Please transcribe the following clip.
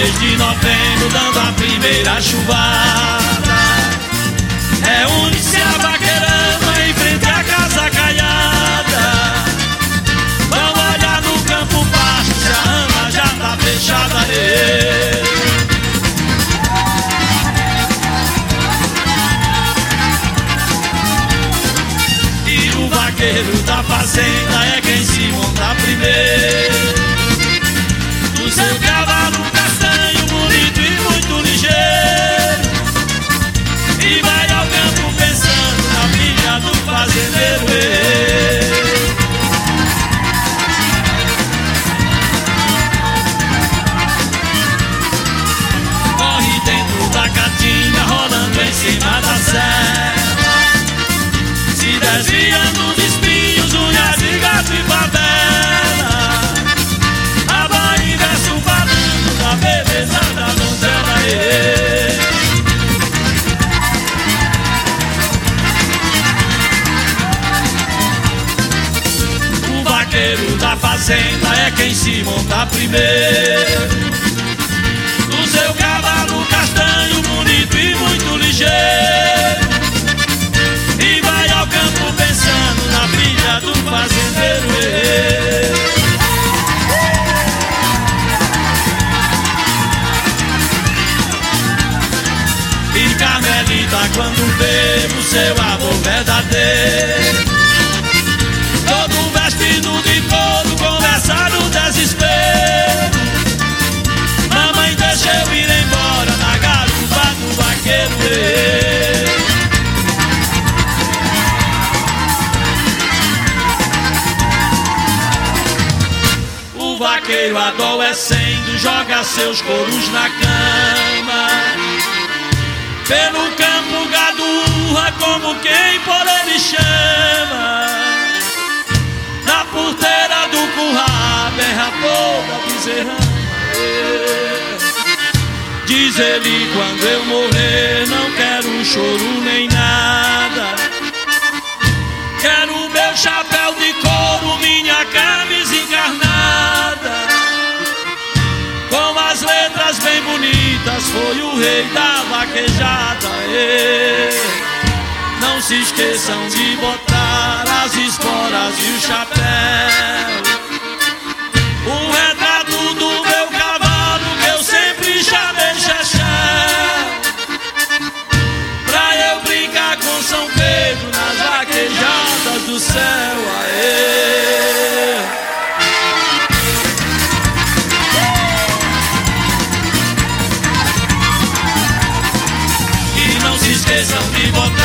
mês de novembro, dando a primeira chuvada. Reúne-se a vaqueirama em frente à casa caiada. Vão olhar no campo pasto, se a ama já tá fechada. E o vaqueiro da fazenda é quem se monta primeiro. Do seu cavalo castanho, bonito e muito ligeiro, e vai ao campo pensando na filha do fazendeiro. Corre dentro da caatinga, rolando em cima da serra, se desviando dos espinhos, unhas de gato e favela. A beleza da donzela, O vaqueiro da fazenda é quem se monta primeiro. Do seu cavalo castanho, bonito e muito ligeiro, e vai ao campo pensando na filha do fazendeiro. E Carmelita, quando vê o seu amor verdadeiro, todo vestido de couro, conversa no desespero. Mamãe, deixa eu ir embora na garupa do vaqueiro. O vaqueiro adoecendo joga seus couros na cama. Pelo campo gado urra como quem por ele chama. Na porteira do curral berra toda bezerrama. Diz ele, quando eu morrer não quero choro nem nada. Quero meu chapéu de couro, minha camisa encarnada, com as letras bem bonitas, foi o rei da vaquejada. Não se esqueçam de botar as esporas e o chapéu, o retrato do meu cavalo que eu sempre chamei Xaxé, pra eu brincar com São Pedro nas vaquejadas do céu. E não se esqueçam de botar